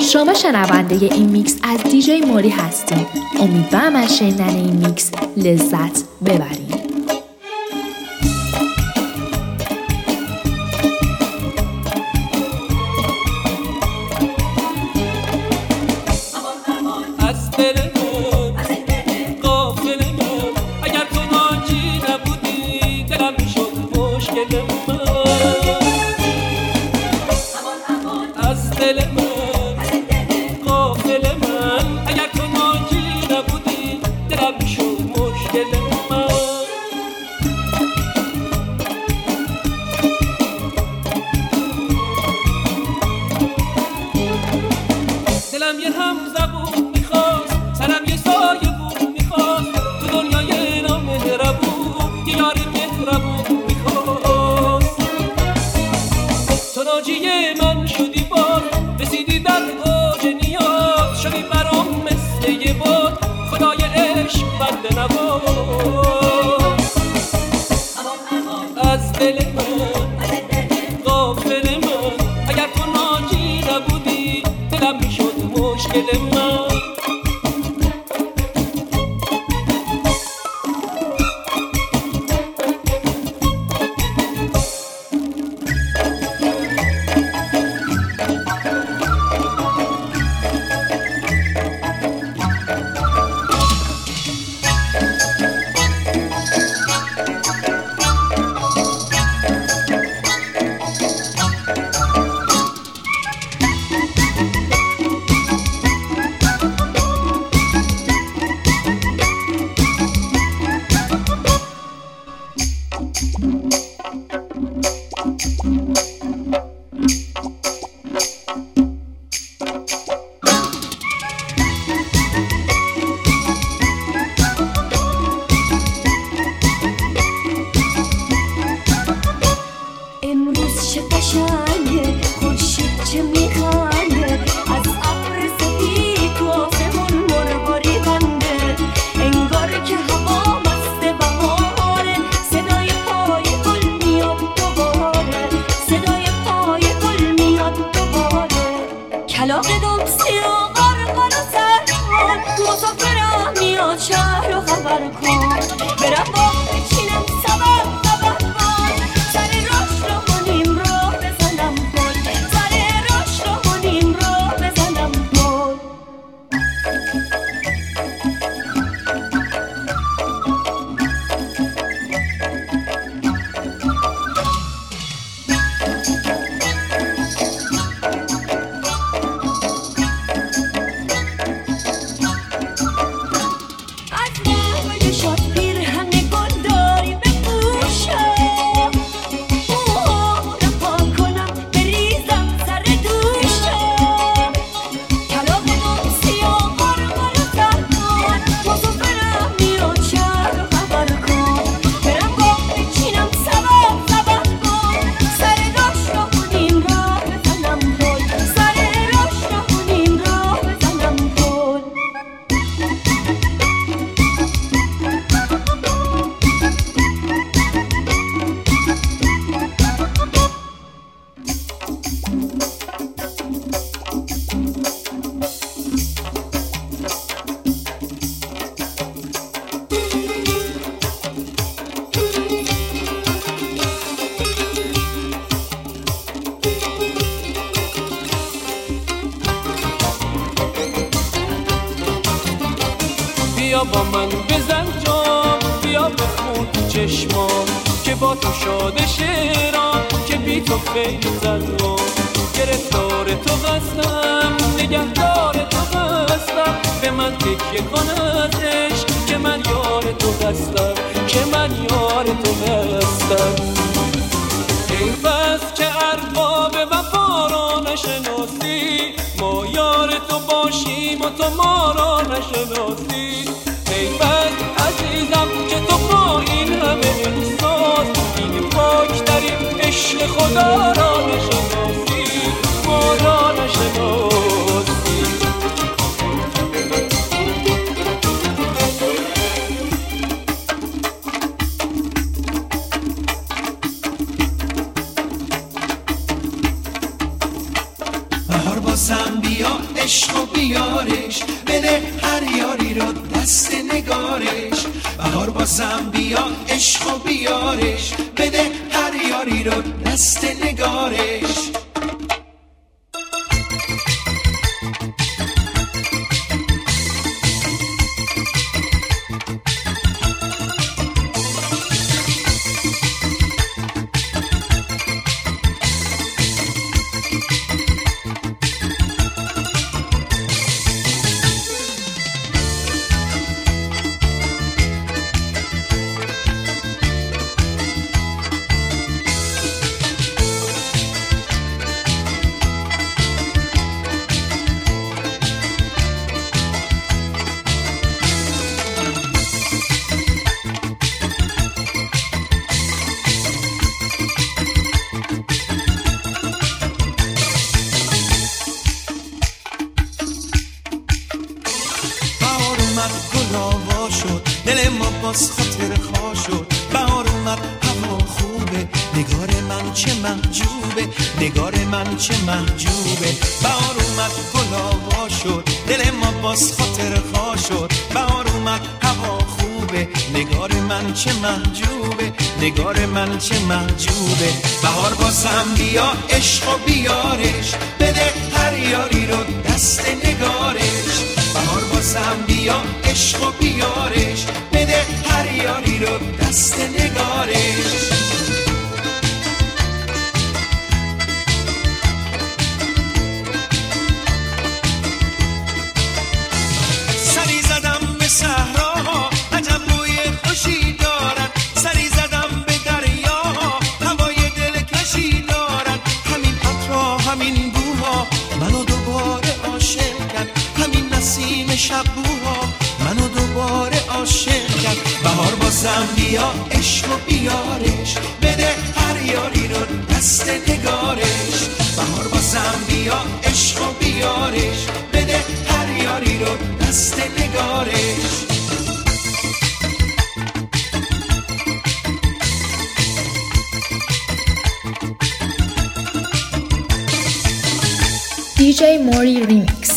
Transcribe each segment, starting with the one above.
شما شنونده این میکس از دیجی موری هستیم. امیدوارم از شنیدن این میکس لذت ببرید. بیا با من بزن جام، بیا بخون چشمام که با تو شاده شعرام که بی تو خیلی زنم. گرفتار تو هستم، نگهدار تو هستم، به من تکیه کن از عشق که من یار تو هستم، که من یار تو هستم. این بس که ارباب وفا را نشناسی، ما یار تو باشیم و تو ما را نشناسی. ای بس عزیزم که تو با این همه احساس این پاکترین عشق خدا را نشناسی، ما را نشناسی. بهار باسم بیا عشق و بیارش، بده هر یاری رو دست نگارش. بهار بازم بیا عشق و بیارش، بده هر یاری رو دست نگارش. گلاوا شد دل ما باز خاطر خوا شد. بهار اومد هوا خوبه، نگار من چه محجوبه، نگار من چه محجوبه. بهار اومد گلاوا شد دل ما باز خاطر خوا شد. بهار اومد هوا خوبه، نگار من چه محجوبه، نگار من چه محجوبه. بهار بازم بیا عشق و بیارش، بده هر یاری رو دست نگارش. بهار بازم بیا عشق و بیارش، بده هر یاری رو دست نگارش. سری زدم به صحراها عجب بوی خوشی دارن، سری زدم به دریاها هوای دلکشی دارن. همین عطرها همین بوها منو دوباره عاشق کرد، همین نسیم شبوها منو دوباره عاشق کرد. بهار بازم بیا عشق و بیارش، بده هر یاری رو دست نگارش. بهار بازم بیا عشق و بیارش، بده هر یاری رو دست نگارش. DJ Mori Remix.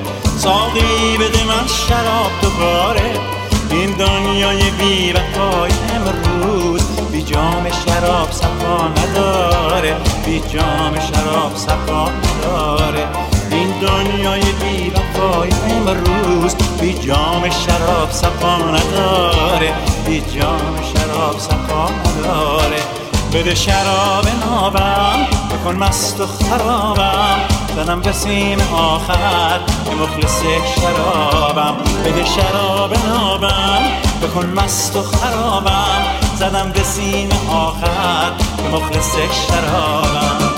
ساقی بده من شراب دوباره. این دنیای بی وفای امروز بی جام شراب صفا نداره، بی جام شراب صفا نداره. این دنیای بی وفای امروز بی جام شراب صفا نداره، بی جام شراب صفا نداره. بده شراب نابم بکن مست و خرابم، زنم به سیم آخر که مخلص شرابم. بده شراب نابم بکن مست و خرابم، زدم به سیم آخر که مخلص شرابم.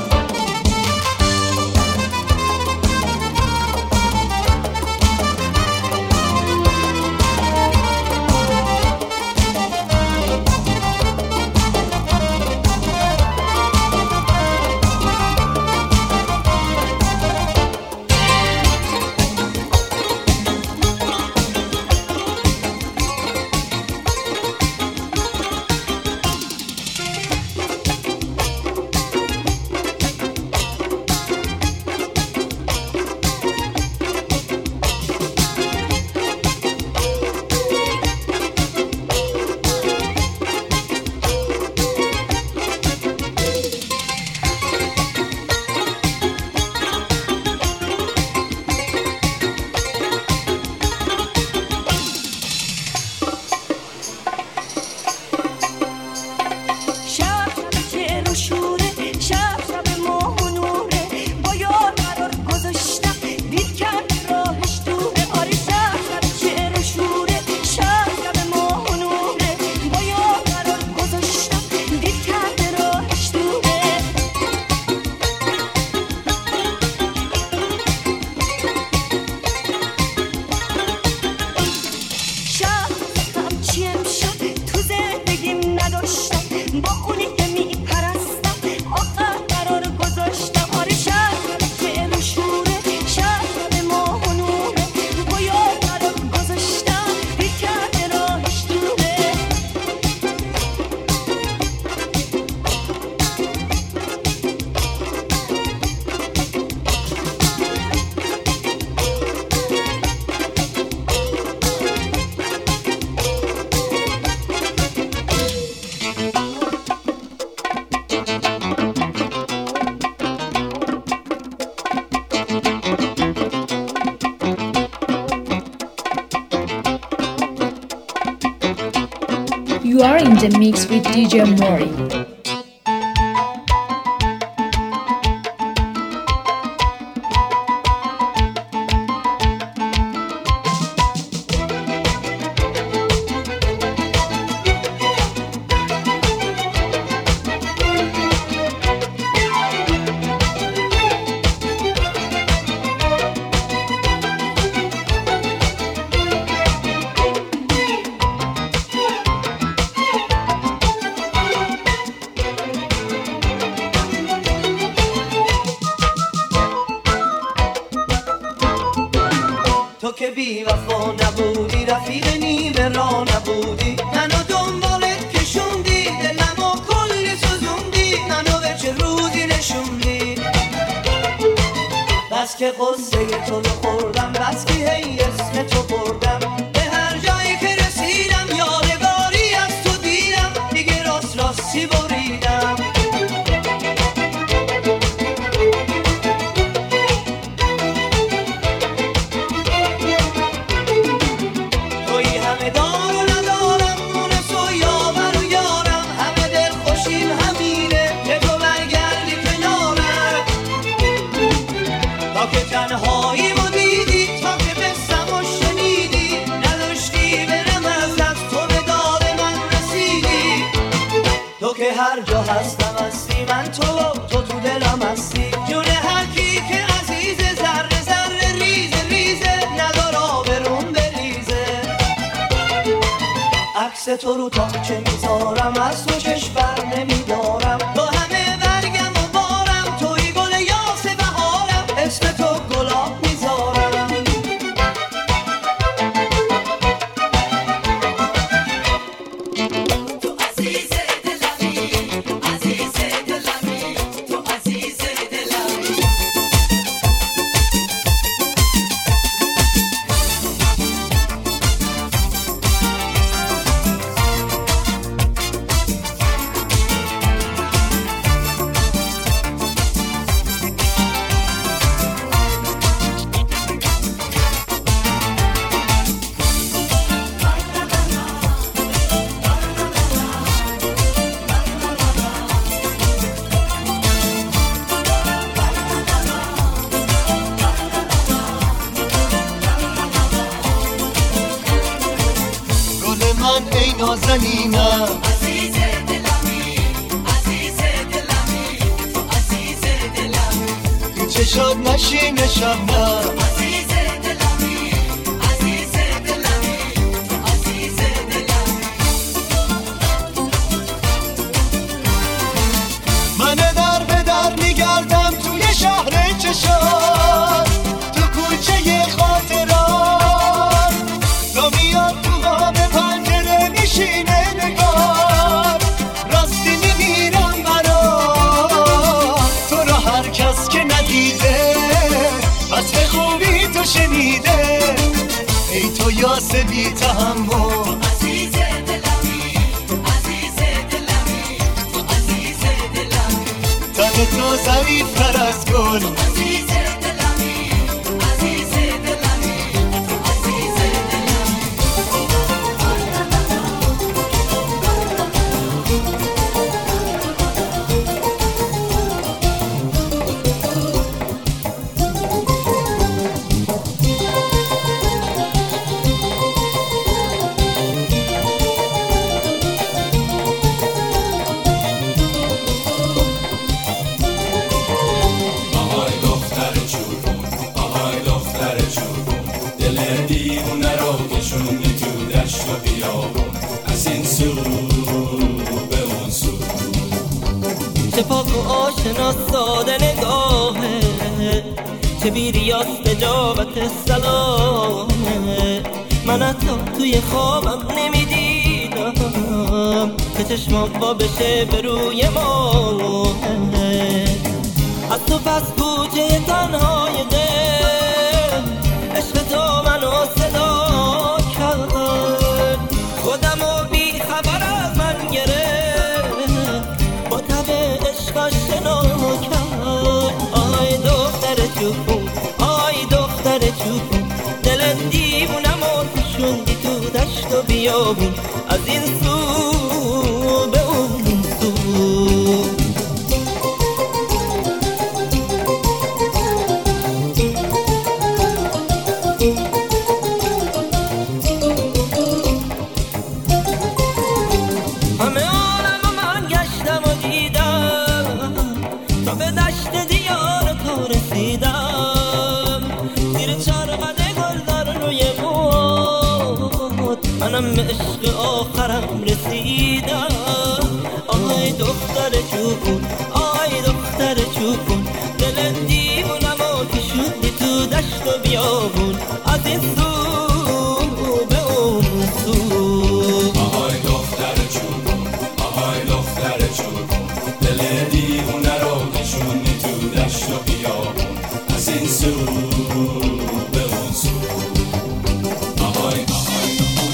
You are in the mix with DJ Mori. تو که بی وفا نبودی، رفیق نیمه را نبودی، منو دنبالت کشوندی، دلمو کلی سوزوندی، منو به چه روزی نشوندی. بس که قصه تو رو خوردم، بس که هی اسم تو بردم، به هر جایی که رسیدم یادگاری از تو دیدم، دیگه راست راستی بریدم. هر جا هستم هستی، من تو دلم هستی، جون هر کی که عزیزه، ذره ذره ریزه ریزه، ندار آبروم بریزه. عکس تو رو تا چه میذارم، از تو چشم بر نمیدارم، با همه برگم و بارم، توی گل یاس بهارم، اسم تو گلاب میذارم. من ای نازنینم عزیز دلمی عزیز دلمی عزیز دلمی تو چشات نشین شبنم عزیز دلمی عزیز دلمی عزیز دلمی من در به در میگردم توی شهر چشات تو کوچه خاطرات تا میاد تو ها به پنجره میشینه نگار راستی میمیرم برات تو را هر کس که ندیده از به خوبی تو شنیده ای تو یاس بی تحمل عزیز دلمی عزیز دلمی عزیز دلمی تن تو ظریفتر از گل عزیز دلمی عزیز دلمی عزیز دلمی آهای دختر چوبون آهای دختر چوبون دل دیوونه رو کشوندی تو دشت و بیابون از این سو به اون سو چه پاک و آشنا ساده نگاهه چه بیریاست جابت سلامه من حتی توی خوابم نمیدیدم که چشمام با بشه به روی ما از تو پس کوچه تنهای دل عشق تو منو صدا کرد خودمو بی خبر از من گرفت با تب عشقش شنا کرد آی دختر چوبون آی دختر چوبون دل دیوونمو کشوندی تو دشت و بیابون از این سو به اون سو همه عالم من گشتم و دیدم تا به دشت دیار تو رسیدم زیر چرقد گلدار روی بود منم به عشق آخرم رسیدم آی دختر چوبون آی دختر چوبون دل دیوونمو کشوندی تو دشت و بیابون از این سو به اون سو آهای دختر چوبون آهای دختر چوبون دل دیوونه رو کشوندی تو دشت و بیابون از این سو به اون سو آهای آهای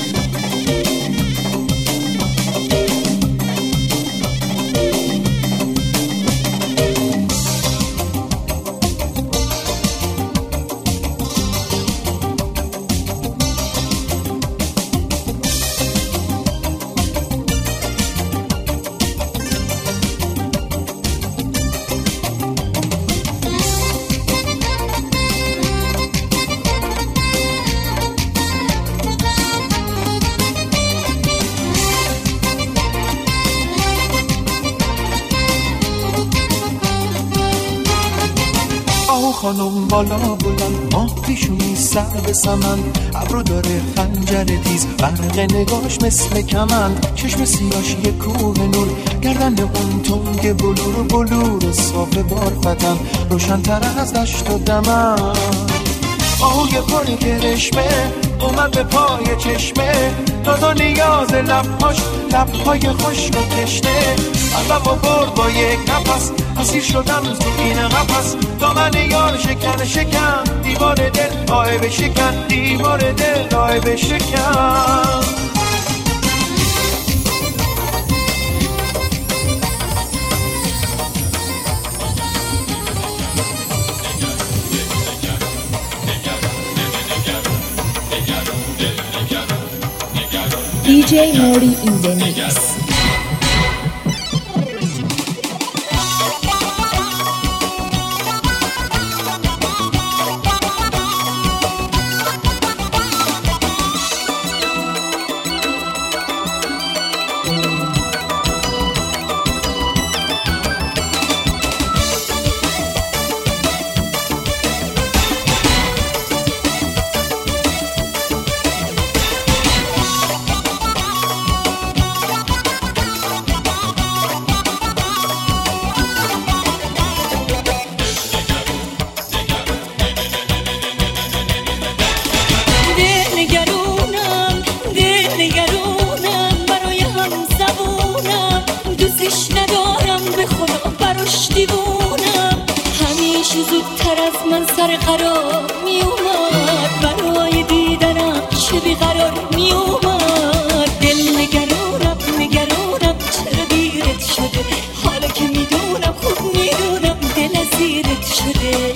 خانم بالا بلند ماه پیشونی سر به سمن ابرو داره خنجر تیز برق نگاش مثل کمند چشم سیاش یه کوه نور گردن اون تنگ بلور بلور صاف بارفتن روشن‌تر از دشت و دمن آهوی پری کرشمه اومد به پای چشمه دادا نیاز لبهای خشک و تشنه قلبم و برد با یک نفس اسیر شدم تو این قفس دامن یار شکن دیوار دل راه بشکن دیوار دل راه بشکن DJ Mori in the mix. قرار می اومد برای دیدنم چه بیقرار می اومد دل نگرانم نگرانم چرا دیرت شده حالا که میدونم خوب میدونم دل از زیرت شده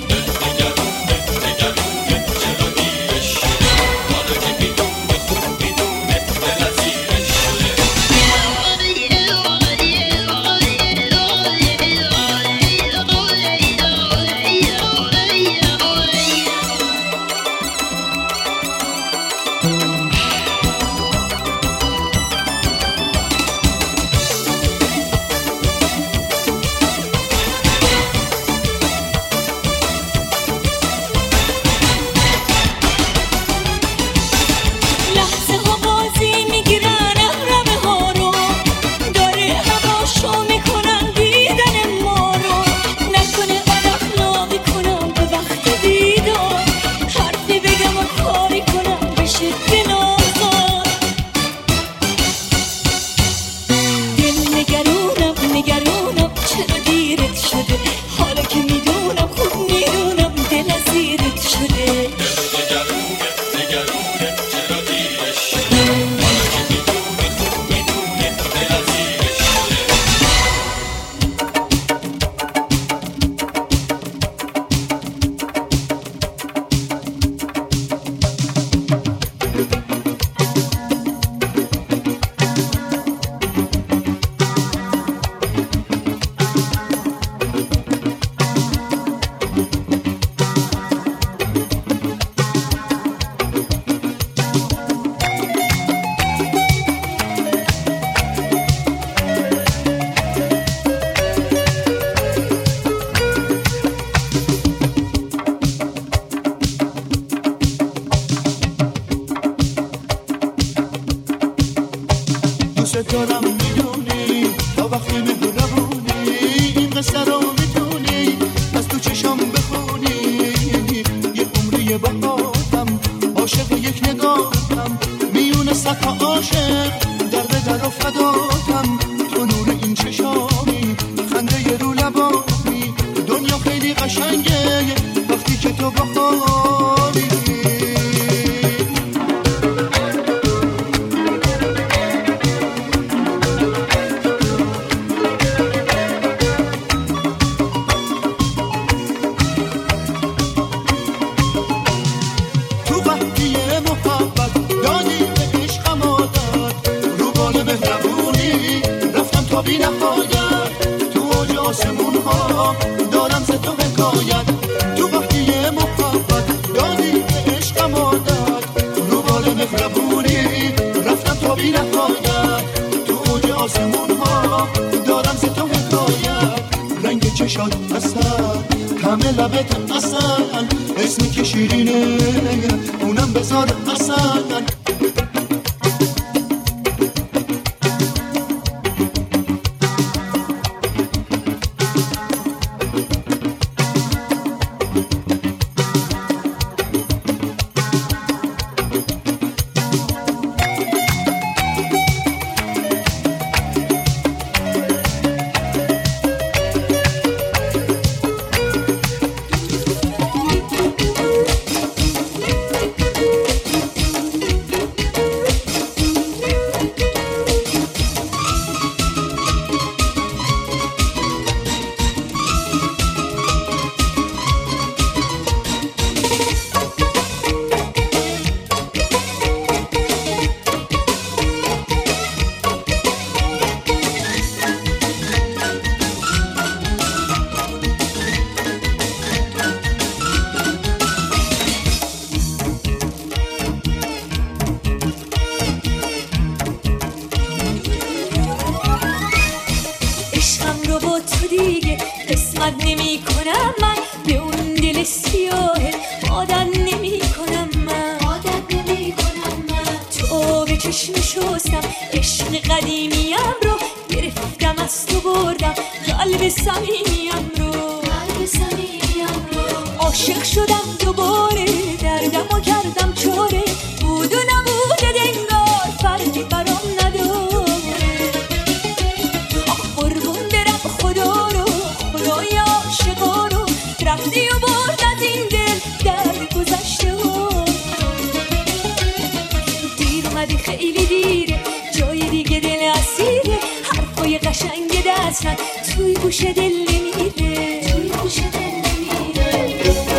دارم میدونی تا وقتی مهربونی این قصه رو میتونی از تو چشم بخونی یه عمری باهاتم عاشق یک نگاهتم میونه صد تا عاشق در به در و فداتم تو نور این چشامی خنده ی رو لبانی دنیا خیلی قشنگه وقتی که تو بخوابی بی نهایت تو اوج آسمون ها دارم ز تو حکایت تو وقتی محبت دادی به عشقم عادت رو بال مهربونی رفتم تا بی نهایت تو اوج آسمون ها دارم ز تو حکایت رنگ چشات اصل طعم لبت اصل اسمی که شیرینه اونم بذار اصل عاشق شدم دوباره دردم و کردم چاره بود و نبوده دنگار فرقی برام نداره قربون برم خدا رو خدای عاشقا رو رفتی و برد از این دل خیلی دیره، جای دیگه دل اسیره، حرفای قشنگ دستن توی گوش دل نمیره، توی گوش دل نمیره.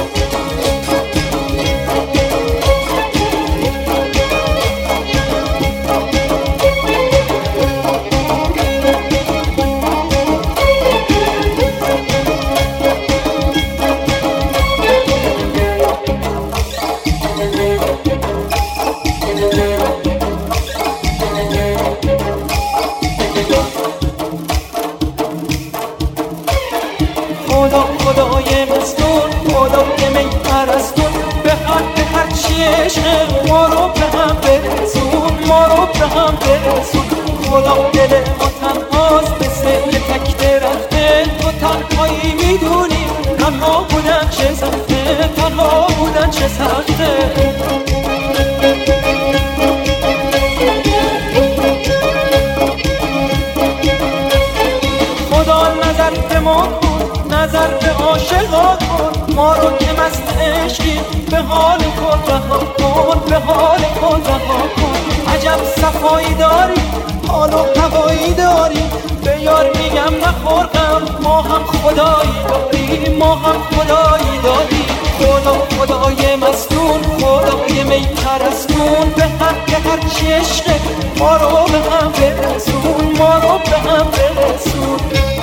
خدای مستون، خدای می پرستون، به هر چی عشق ما رو به هم برسون، ما رو به هم برسون. خدا دل ما تنهاست مثل یه تک درخته، تو تنهایی میدونی تنها بودن چه سخته، تنها بودن چه سخته. خدا نظر به ما کن، نظر به عاشقا کن، ما رو که مست عشقی به حال کن رها کن، به حال کن رها کن. عجب صفایی داری، حال و هوایی داری، به یار میگم نخور غم، ما هم خدایی داری، ما هم خدایی داری. خدای مستون، خدای می پرستون، به هر چی عشقه ما رو به هم برسون، ما رو به هم برسون.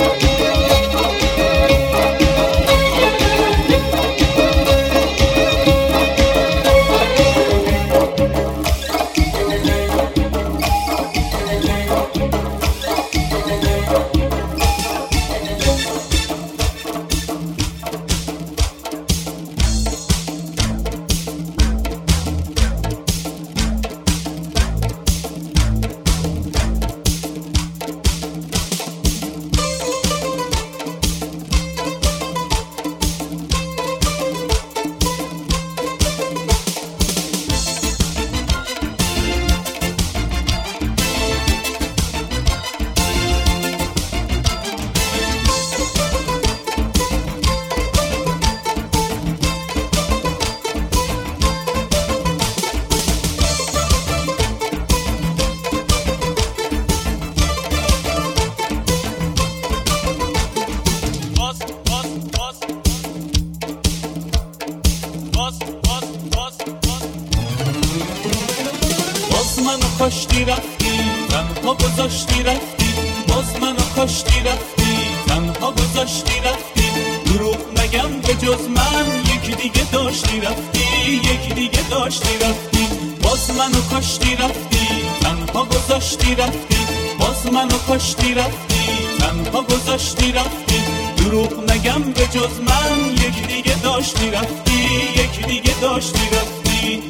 کاشتی رفتی تنها گذاشتی رفتی، باز منو کاشتی رفتی تنها گذاشتی رفتی. دروغ نگم به جز من یکی دیگه داشتی رفتی، یکی دیگه داشتی رفتی. باز منو کاشتی رفتی تنها گذاشتی رفتی، باز منو کاشتی رفتی تنها گذاشتی رفتی. دروغ نگم به جز من یکی دیگه داشتی رفتی، یکی دیگه داشتی رفتی.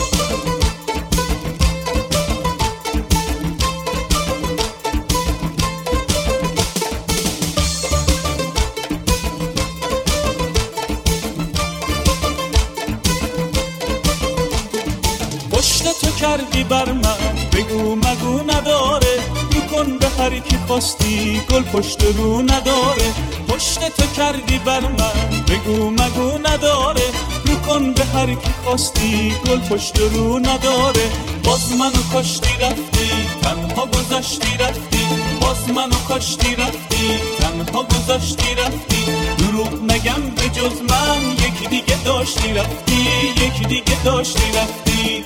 تو کردی بر من بگو مگو نداره، رو کن به هر کی خواستی گل پشت رو نداره. پشت تو کردی بر من بگو مگو نداره، رو کن به هر کی خواستی گل پشت رو نداره. باز منو کاشتی رفتی تنها گذاشتی رفتی، باز منو کاشتی رفتی تنها گذاشتی رفتی. دروغ نگم به جز من یکی دیگه داشتی رفتی، یکی دیگه داشتی رفتی.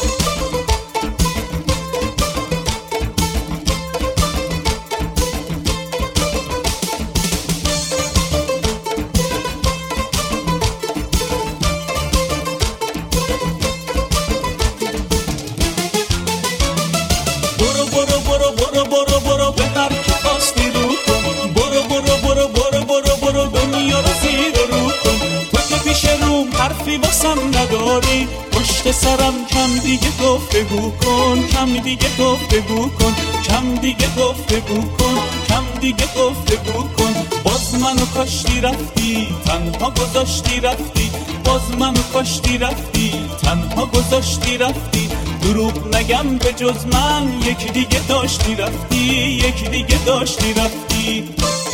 نداری پشت سرم کم دیگه گفتگو کن، کم دیگه گفتگو کن، کم دیگه گفتگو کن، کم دیگه گفتگو کن. باز منو کاشتی رفتی تنها گذاشتی رفتی، باز منو کاشتی رفتی تنها گذاشتی رفتی. دروغ نگم به جز من یکی دیگه داشتی رفتی، یکی دیگه داشتی رفتی.